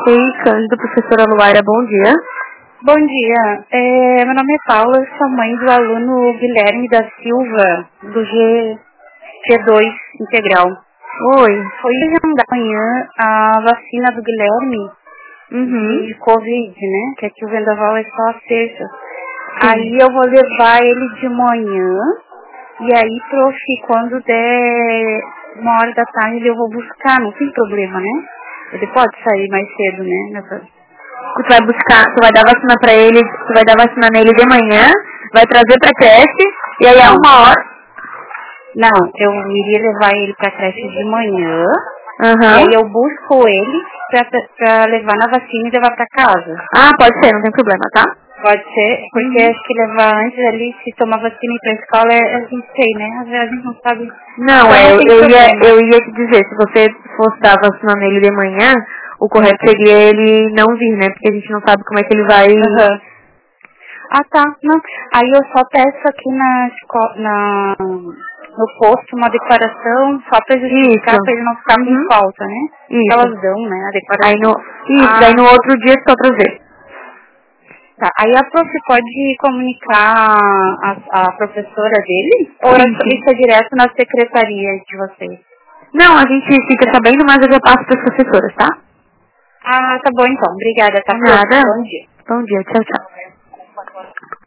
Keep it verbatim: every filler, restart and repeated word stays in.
Ei, Cândido, professora Luara, bom dia. Bom dia, é, meu nome é Paula, eu sou mãe do aluno Guilherme da Silva, do G, G dois Integral. Oi. Foi agendar amanhã a vacina do Guilherme Uhum. de Covid, né? Que aqui o Vendaval é só a sexta. Sim. Aí eu vou levar ele de manhã, e aí, prof, quando der uma hora da tarde eu vou buscar, não tem problema, né? Ele pode sair mais cedo, né? Nessa... Tu vai buscar, tu vai dar vacina pra ele, tu vai dar vacina nele de manhã, vai trazer pra creche, e aí é uma hora. Não, eu iria levar ele pra creche de manhã, Uhum. e aí eu busco ele pra, pra levar na vacina e levar pra casa. Ah, pode ser, não tem problema, tá? Pode ser, porque Uhum. acho que levar antes ali, se tomar vacina e ir pra escola, é, a gente sei, né? Às vezes a gente não sabe. Não, Então, é, não eu, tem eu, ia, problema. eu ia te dizer, se você fosse dar vacina nele de manhã, o correto seria ele não vir, né? Porque a gente não sabe como é que ele vai... Uhum. Ah, tá. Não. Aí eu só peço aqui na escola, na, no posto uma declaração só pra justificar, Isso. pra ele não ficar Uhum. com falta, né? Isso. Elas dão, né, a declaração. Aí no, isso, Ah, daí no outro dia é só trazer. tá. Aí a prof pode comunicar a, a professora dele? Ou Sim, é, sim. isso é direto na secretaria de vocês? Não, a gente fica sabendo, mas eu já passo para as professoras, tá? Ah, tá bom então. Obrigada, tá? Nada. Bom dia. Bom dia, tchau, tchau.